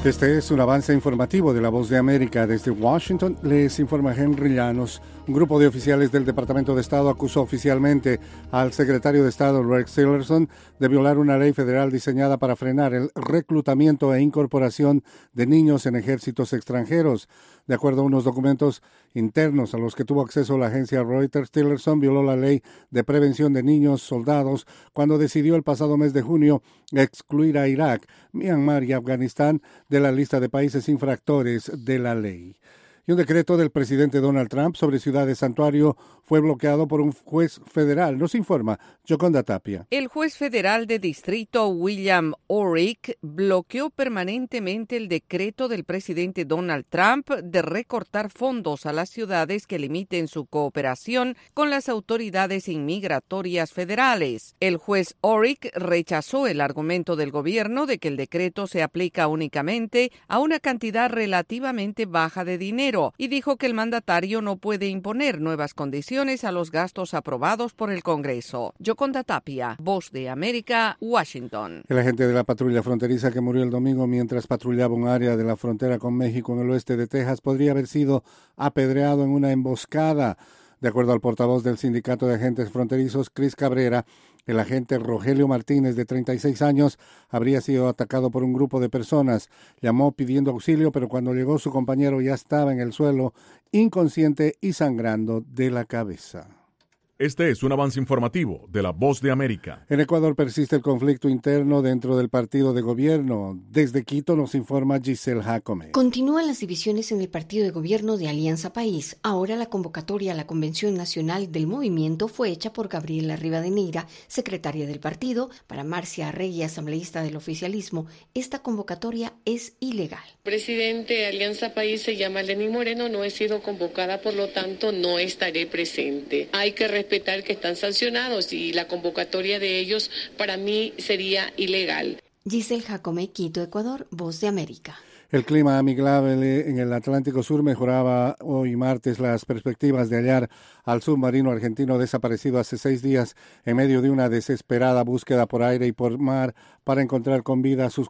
Este es un avance informativo de La Voz de América. Desde Washington les informa Henry Llanos. Un grupo de oficiales del Departamento de Estado acusó oficialmente al secretario de Estado Rex Tillerson de violar una ley federal diseñada para frenar el reclutamiento e incorporación de niños en ejércitos extranjeros. De acuerdo a unos documentos internos a los que tuvo acceso la agencia Reuters, Tillerson violó la ley de prevención de niños soldados cuando decidió el pasado mes de junio excluir a Irak, Myanmar y Afganistán de la lista de países infractores de la ley. Y un decreto del presidente Donald Trump sobre ciudades santuario fue bloqueado por un juez federal. Nos informa Yoconda Tapia. El juez federal de distrito William Orrick bloqueó permanentemente el decreto del presidente Donald Trump de recortar fondos a las ciudades que limiten su cooperación con las autoridades inmigratorias federales. El juez Orrick rechazó el argumento del gobierno de que el decreto se aplica únicamente a una cantidad relativamente baja de dinero y dijo que el mandatario no puede imponer nuevas condiciones a los gastos aprobados por el Congreso. Yoconda Tapia, Voz de América, Washington. El agente de la patrulla fronteriza que murió el domingo mientras patrullaba un área de la frontera con México en el oeste de Texas podría haber sido apedreado en una emboscada. De acuerdo al portavoz del Sindicato de Agentes Fronterizos, Chris Cabrera, el agente Rogelio Martínez, de 36 años, habría sido atacado por un grupo de personas. Llamó pidiendo auxilio, pero cuando llegó su compañero ya estaba en el suelo, inconsciente y sangrando de la cabeza. Este es un avance informativo de La Voz de América. En Ecuador persiste el conflicto interno dentro del partido de gobierno. Desde Quito nos informa Giselle Jacome. Continúan las divisiones en el partido de gobierno de Alianza País. Ahora la convocatoria a la Convención Nacional del Movimiento fue hecha por Gabriela Rivadeneira, secretaria del partido. Para Marcia Arregui, asambleísta del oficialismo, esta convocatoria es ilegal. Presidente de Alianza País se llama Lenín Moreno, no he sido convocada, por lo tanto no estaré presente. Hay que respetar que están sancionados y la convocatoria de ellos para mí sería ilegal. Giselle Jacome, Quito, Ecuador, Voz de América. El clima amigable en el Atlántico Sur mejoraba hoy martes las perspectivas de hallar al submarino argentino desaparecido hace 6 días en medio de una desesperada búsqueda por aire y por mar para encontrar con vida a sus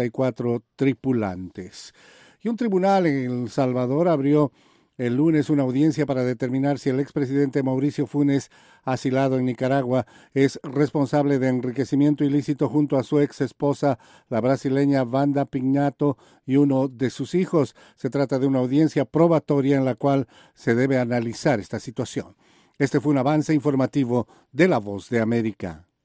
44 tripulantes. Y un tribunal en El Salvador abrió el lunes una audiencia para determinar si el expresidente Mauricio Funes, asilado en Nicaragua, es responsable de enriquecimiento ilícito junto a su ex esposa, la brasileña Wanda Pignato, y uno de sus hijos. Se trata de una audiencia probatoria en la cual se debe analizar esta situación. Este fue un avance informativo de La Voz de América.